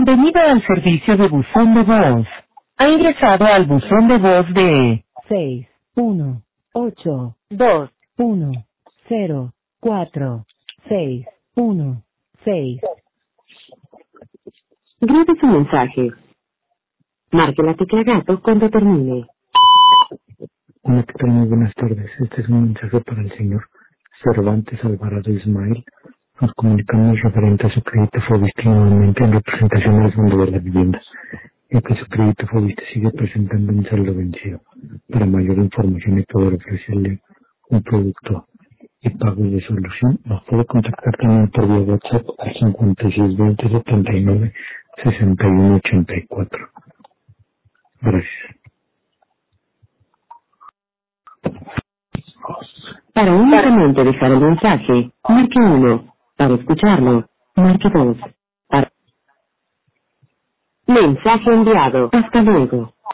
Bienvenido al servicio de buzón de voz. Ha ingresado al buzón de voz de 61821046616. Grabe su mensaje. Marque la tecla gato cuando termine. Hola, ¿qué tal? Muy buenas tardes. Este es un mensaje para el señor Cervantes Alvarado Ismael. Nos comunicamos referente a su crédito Fobiste nuevamente en representación del Fondo de la Vivienda, ya que su crédito Fobiste sigue presentando un saldo vencido. Para mayor información y poder ofrecerle un producto y pago de solución, nos puede contactar también por vía WhatsApp al 5620 79 61 84. Gracias. Para únicamente dejar el mensaje, marque 1. Para escucharlo, marque 2. Mensaje enviado. Hasta luego.